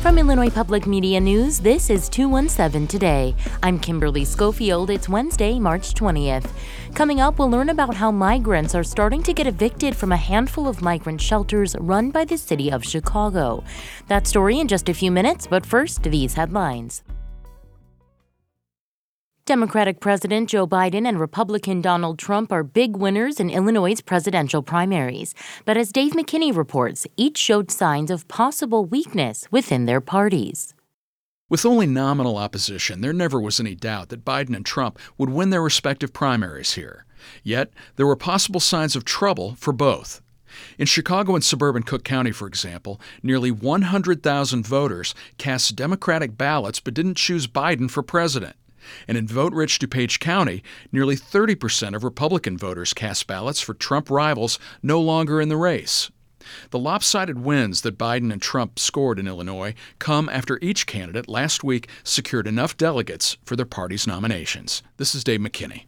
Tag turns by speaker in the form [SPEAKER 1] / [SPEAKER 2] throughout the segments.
[SPEAKER 1] From Illinois Public Media News, this is 217 Today. I'm Kimberly Schofield. It's Wednesday, March 20th. Coming up, we'll learn about how migrants are starting to get evicted from a handful of migrant shelters run by the city of Chicago. That story in just a few minutes, but first, these headlines. Democratic President Joe Biden and Republican Donald Trump are big winners in Illinois' presidential primaries. But as Dave McKinney reports, each showed signs of possible weakness within their parties.
[SPEAKER 2] With only nominal opposition, there never was any doubt that Biden and Trump would win their respective primaries here. Yet, there were possible signs of trouble for both. In Chicago and suburban Cook County, for example, nearly 100,000 voters cast Democratic ballots but didn't choose Biden for president. And in vote-rich DuPage County, nearly 30% of Republican voters cast ballots for Trump rivals no longer in the race. The lopsided wins that Biden and Trump scored in Illinois come after each candidate last week secured enough delegates for their party's nominations. This is Dave McKinney.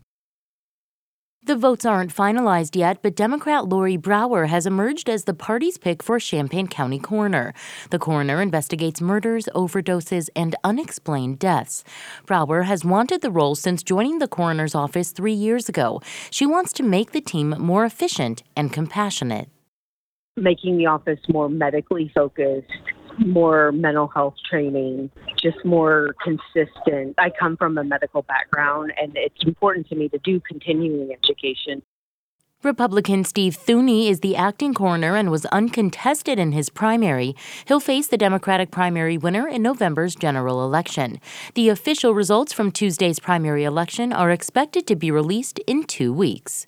[SPEAKER 1] The votes aren't finalized yet, but Democrat Lori Brower has emerged as the party's pick for Champaign County coroner. The coroner investigates murders, overdoses, and unexplained deaths. Brower has wanted the role since joining the coroner's office 3 years ago. She wants to make the team more efficient and compassionate.
[SPEAKER 3] Making the office more medically focused, more mental health training, just more consistent. I come from a medical background, and it's important to me to do continuing education.
[SPEAKER 1] Republican Steve Thune is the acting coroner and was uncontested in his primary. He'll face the Democratic primary winner in November's general election. The official results from Tuesday's primary election are expected to be released in 2 weeks.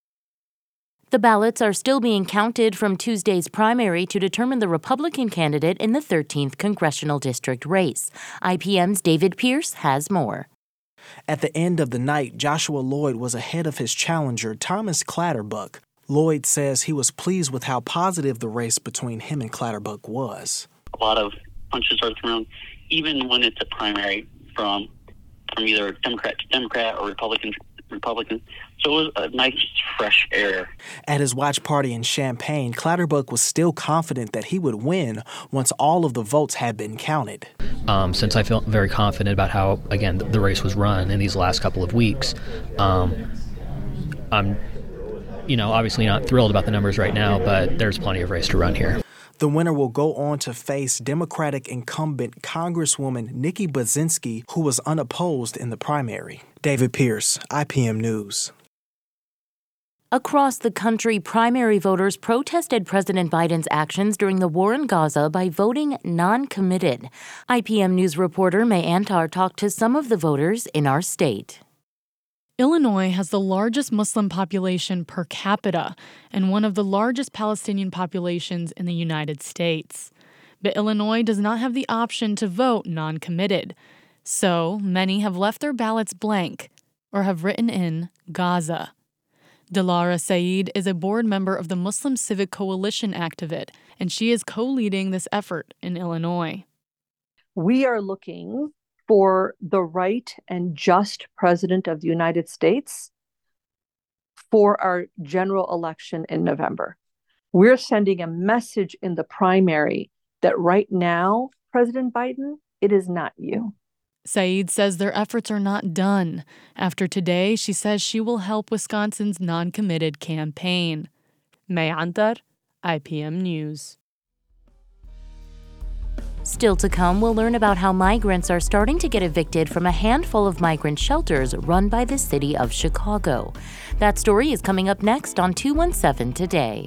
[SPEAKER 1] The ballots are still being counted from Tuesday's primary to determine the Republican candidate in the 13th congressional district race. IPM's David Pierce has more.
[SPEAKER 4] At the end of the night, Joshua Lloyd was ahead of his challenger, Thomas Clatterbuck. Lloyd says he was pleased with how positive the race between him and Clatterbuck was.
[SPEAKER 5] A lot of punches are thrown, even when it's a primary from either Democrat to Democrat or Republican to Republican. So it was a nice, fresh air.
[SPEAKER 4] At his watch party in Champaign, Clatterbuck was still confident that he would win once all of the votes had been counted.
[SPEAKER 6] Since I felt very confident about how, again, the race was run in these last couple of weeks, I'm, obviously not thrilled about the numbers right now, but there's plenty of race to run here.
[SPEAKER 4] The winner will go on to face Democratic incumbent Congresswoman Nikki Budzinski, who was unopposed in the primary. David Pierce, IPM News.
[SPEAKER 1] Across the country, primary voters protested President Biden's actions during the war in Gaza by voting non-committed. IPM News reporter May Antar talked to some of the voters in our state.
[SPEAKER 7] Illinois has the largest Muslim population per capita and one of the largest Palestinian populations in the United States. But Illinois does not have the option to vote non-committed. So many have left their ballots blank or have written in Gaza. Dilara Saeed is a board member of the Muslim Civic Coalition Activate, and she is co-leading this effort in Illinois.
[SPEAKER 8] We are looking for the right and just president of the United States for our general election in November. We're sending a message in the primary that right now, President Biden, it is not you.
[SPEAKER 7] Saeed says their efforts are not done. After today, she says she will help Wisconsin's non-committed campaign. May Antar, IPM News.
[SPEAKER 1] Still to come, we'll learn about how migrants are starting to get evicted from a handful of migrant shelters run by the city of Chicago. That story is coming up next on 217 Today.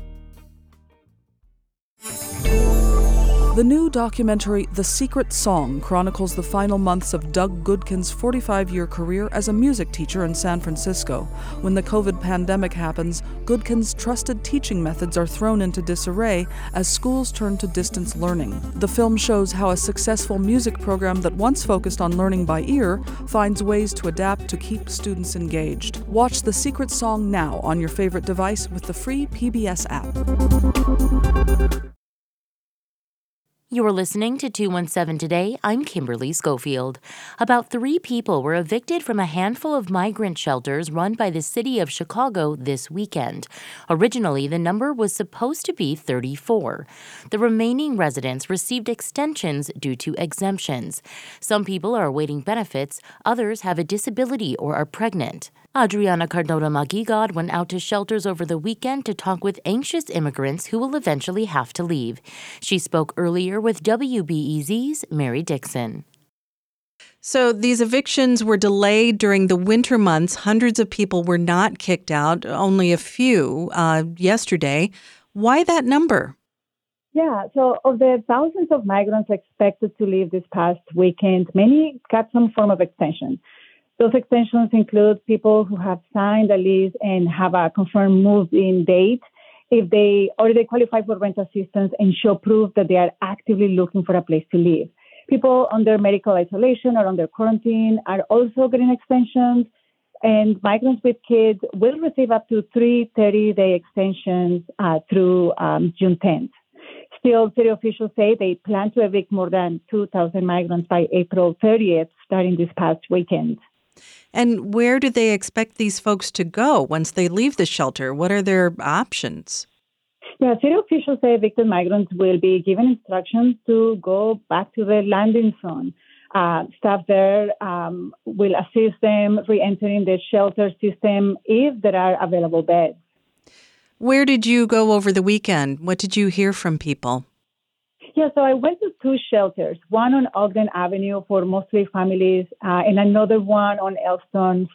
[SPEAKER 9] The new documentary, The Secret Song, chronicles the final months of Doug Goodkin's 45-year career as a music teacher in San Francisco. When the COVID pandemic happens, Goodkin's trusted teaching methods are thrown into disarray as schools turn to distance learning. The film shows how a successful music program that once focused on learning by ear finds ways to adapt to keep students engaged. Watch The Secret Song now on your favorite device with the free PBS app.
[SPEAKER 1] You're listening to 217 Today. I'm Kimberly Schofield. About 3 people were evicted from a handful of migrant shelters run by the city of Chicago this weekend. Originally, the number was supposed to be 34. The remaining residents received extensions due to exemptions. Some people are awaiting benefits, others have a disability or are pregnant. Adriana Cardona Maguigad went out to shelters over the weekend to talk with anxious immigrants who will eventually have to leave. She spoke earlier with WBEZ's Mary Dixon.
[SPEAKER 10] So these evictions were delayed during the winter months. Hundreds of people were not kicked out, only a few yesterday. Why that number?
[SPEAKER 11] Yeah, so of the thousands of migrants expected to leave this past weekend, many got some form of extension. Those extensions include people who have signed a lease and have a confirmed move-in date if they qualify for rent assistance and show proof that they are actively looking for a place to live. People under medical isolation or under quarantine are also getting extensions, and migrants with kids will receive up to 3 30-day extensions through June 10th. Still, city officials say they plan to evict more than 2,000 migrants by April 30th, starting this past weekend.
[SPEAKER 10] And where do they expect these folks to go once they leave the shelter? What are their options?
[SPEAKER 11] Yeah, city officials say evicted migrants will be given instructions to go back to the landing zone. Staff there will assist them re-entering the shelter system if there are available beds.
[SPEAKER 10] Where did you go over the weekend? What did you hear from people?
[SPEAKER 11] Yeah, so I went to 2 shelters, one on Ogden Avenue for mostly families, and another one on Elston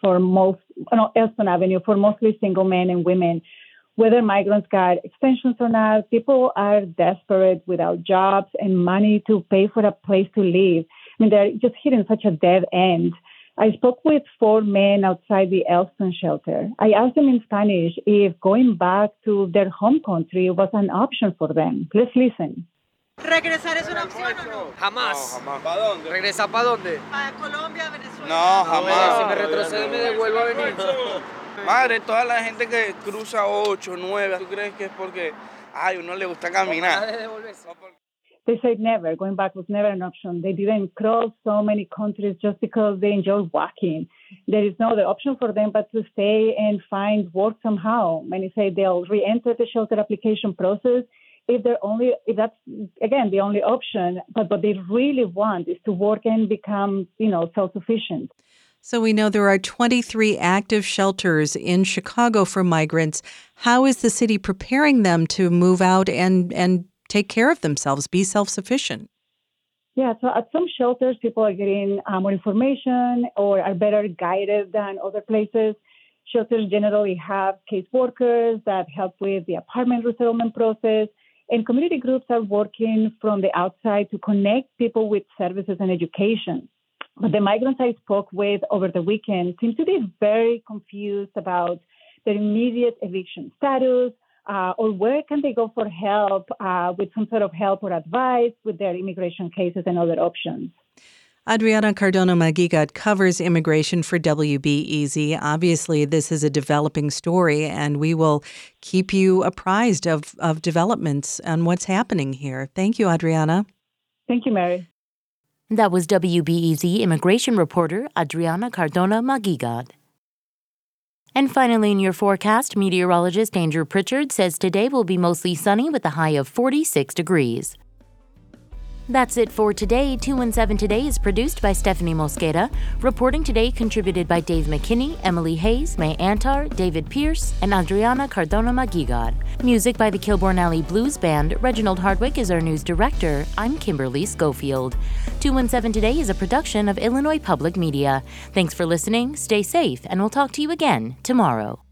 [SPEAKER 11] Avenue for mostly single men and women. Whether migrants got extensions or not, people are desperate without jobs and money to pay for a place to live. I mean, they're just hitting such a dead end. I spoke with 4 men outside the Elston shelter. I asked them in Spanish if going back to their home country was an option for them. Let's listen.
[SPEAKER 12] ¿Regresar es una opción o no? Jamás.
[SPEAKER 13] No, jamás. ¿Para dónde?
[SPEAKER 12] ¿Regresar para dónde?
[SPEAKER 13] ¿A Colombia, Venezuela?
[SPEAKER 12] No, jamás. Si me retrocedo, me devuelvo a venir.
[SPEAKER 13] Madre, toda la gente que cruza 8, 9, ¿tú crees que es porque uno le gusta caminar?
[SPEAKER 11] They said never. Going back was never an option. They didn't cross so many countries just because they enjoy walking. There is no other option for them but to stay and find work somehow. Many say they'll re-enter the shelter application process if that's, again, the only option. But what they really want is to work and become, self-sufficient.
[SPEAKER 10] So we know there are 23 active shelters in Chicago for migrants. How is the city preparing them to move out and take care of themselves, be self-sufficient?
[SPEAKER 11] Yeah, so at some shelters, people are getting more information or are better guided than other places. Shelters generally have case workers that help with the apartment resettlement process. And community groups are working from the outside to connect people with services and education. But the migrants I spoke with over the weekend seem to be very confused about their immediate eviction status or where can they go for help with some sort of help or advice with their immigration cases and other options.
[SPEAKER 10] Adriana Cardona Maguigad covers immigration for WBEZ. Obviously, this is a developing story, and we will keep you apprised of developments and what's happening here. Thank you, Adriana.
[SPEAKER 11] Thank you, Mary.
[SPEAKER 1] That was WBEZ immigration reporter Adriana Cardona Maguigad. And finally, in your forecast, meteorologist Andrew Pritchard says today will be mostly sunny with a high of 46 degrees. That's it for today. 217 Today is produced by Stephanie Mosqueda. Reporting today contributed by Dave McKinney, Emily Hayes, May Antar, David Pierce, and Adriana Cardona Maguigad. Music by the Kilbourne Alley Blues Band. Reginald Hardwick is our news director. I'm Kimberly Schofield. 217 Today is a production of Illinois Public Media. Thanks for listening, stay safe, and we'll talk to you again tomorrow.